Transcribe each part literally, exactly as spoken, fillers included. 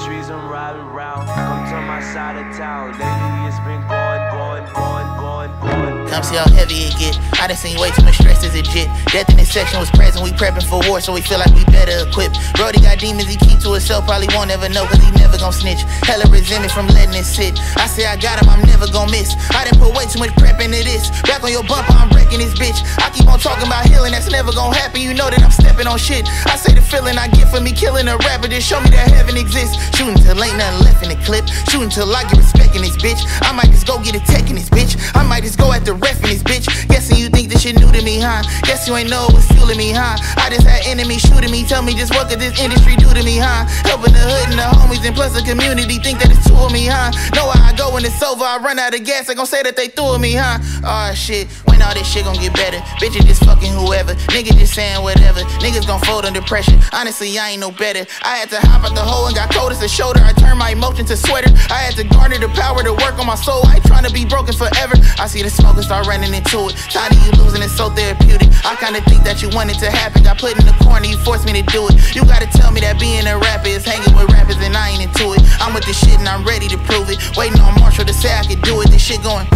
streets I'm riding round. Come to my side of town. Lately it's been going, going, going, going, going. Come see how heavy it get. I done seen way too much stress as a jit. Death in this section was present. We prepping for war, so we feel like we better equipped. Brody got demons he keep to himself. Probably won't ever know, cause he never gon' snitch. Hella resentment from letting it sit. I say I got him, I'm never gon' miss. I done put way too much prep into this. Back on your bumper, I'm breaking this bitch. I keep on talking about healing, that's never gon' happen. You know that I'm stepping on shit. I say the feeling I get for me killing a rapper, just show me that heaven exists. Shooting till ain't nothing left in the clip. Shooting till I get respect in this bitch. I might just go get a tech in this bitch. I might just go at the ref in this bitch. Guessing you think this shit new to me, huh? Guess you ain't know it was fueling me, huh? I just had enemies shooting me. Tell me just what could this industry do to me, huh? Helping the hood and the homies and plus the community think that it's two of me, huh? Know how I go when it's over, I run out of gas. They gon' say that they threw at me, huh? Oh shit, when all this shit gon' get better? Bitches just fucking whoever. Niggas just saying whatever. Niggas gon' fold under pressure. Honestly, I ain't no better. I had to hop out the hole and got cold as a shoulder. I turned my emotion to sweater. I had to garner the power to work on my soul. I ain't tryna be broken forever. I see the smoke and start running into it. Tired of you losing, it's so therapeutic. I kinda think that you want it to happen. Got put in the corner, you forced me to do it. You gotta tell me that being a rapper is hanging with rappers and I ain't into it. I'm with this shit and I'm ready to prove it. Waiting on Marshall to say I could do it. This shit going.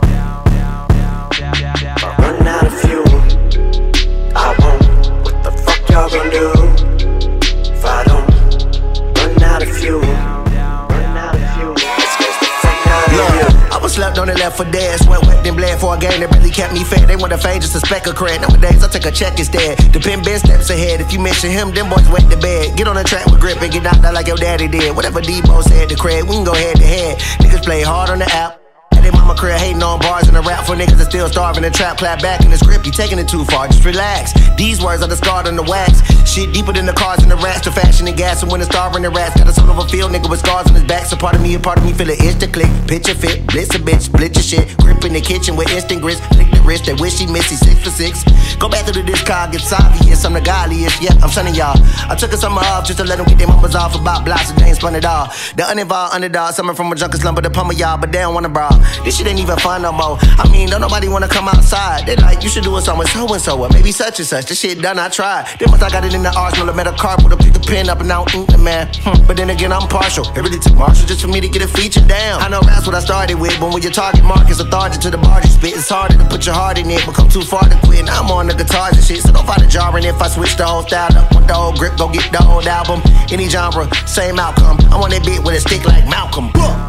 I run out of fuel. I won't. What the fuck y'all gon' do? If I don't run out of fuel. Run out of fuel. Let's get the fuck out of here. I was slept on and left for dead. Sweat wet and bled for a game that really kept me fed. They want to fade just a speck of cred. Nowadays I take a check instead. The pen been steps ahead. If you mention him, them boys wet the bed. Get on the track with grip and get knocked out like your daddy did. Whatever Debo said to cred, we can go head to head. Niggas play hard on the app. They mama career hating on bars and a rap for niggas that still starving and trap clap back in the script. You taking it too far, just relax. These words are discarded on the wax. Shit deeper than the cars and the rats. The fashion and gas and when it's starving the rats. Got a soul of a field nigga with scars on his back. So part of me, a part of me feel it itch to click. Picture fit, blitz a bitch, split your shit. Grip in the kitchen with instant grits. Lick the wrist, they wish he missed, he six for six. Go back through the discog, it's obvious I'm the godliest. Yeah, I'm son of y'all. I took a summer off just to let them get their mamas off about blocks and they ain't spun it all. The uninvolved underdog, summer from a junkie slumber to pummel y'all, but they don't wanna brawl. This shit ain't even fun no more. I mean, don't nobody wanna come outside. They like, you should do it somewhere so and so, or maybe such and such. This shit done, I tried. Then once I got it in the arsenal, I met a car, put a pick the pen up and I don't ink the man. Hmm. But then again, I'm partial. It really took Marshall just for me to get a feature down. I know that's what I started with, but when your target market's authority to the bar you spit, it's harder to put your heart in it, but come too far to quit. Now I'm on the guitars and shit, so don't find it jarring if I switch the whole style up. Want the whole grip, go get the old album. Any genre, same outcome. I'm on that beat with a stick like Malcolm.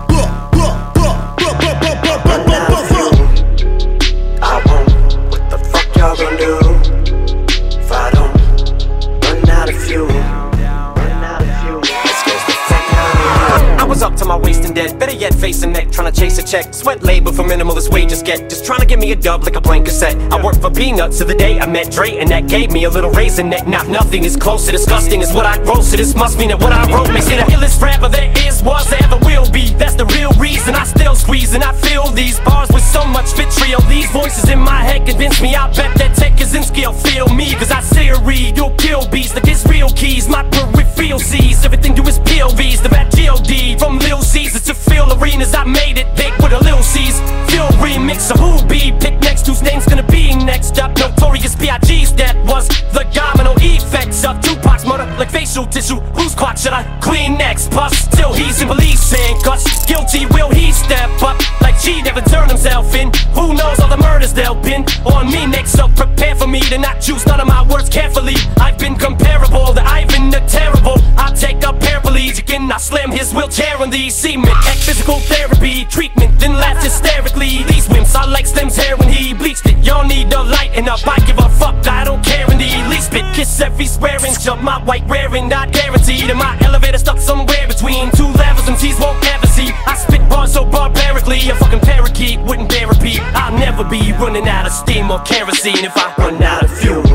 I won't. What the fuck y'all gon' do? If I don't run out of fuel. Run out of fuel. Let's get the fuck out of here. I was up to my waist in debt, better yet facing neck, trying to chase a check. Sweat labor for minimalist wages get, just trying to get me a dub like a blank cassette. I worked for peanuts to the day I met Dre, and that gave me a little raise in neck. Not nothing is close to disgusting as what I wrote, so this must mean that what I wrote makes it the illest rapper there is, was, there ever will be. That's the real reason I still squeeze and I fill these bars with so much vitriol. These voices in my head convince me, I bet that Ted Kaczynski will feel me, cause I say or read, you'll kill beats like it's real keys. My peripheral sees everything do is P O Vs. The bad G O D from Lil Caesars to Phil Arenas, I made it big with a Lil C's. Phil remix of who be pick next, whose name's gonna be next up. Notorious B I G's, that was the domino effects of Tupac's murder like facial tissue. Whose clock should I clean next? Plus, still he's in police handcuffs. Guilty, will he step up like G never turned himself in? Who knows all the murders they'll pin on me next? So prepare for me to not choose none of my words carefully. I've been comparable to Ivan the Terrible. I take a paraplegic and I slam his wheelchair on the cement. At physical therapy treatment, then laugh hysterically. These wimps, I like Slim's hair when he bleached it. Y'all need to lighten up, I give a fuck, I don't care in the least bit. Kiss every square inch of my white wearing, not guaranteed. And my elevator stuck somewhere between two levels and T's won't ever see. I spit bars so barbarically, a fucking parakeet wouldn't dare repeat. I'll never be running out of steam or kerosene if I run out of fuel.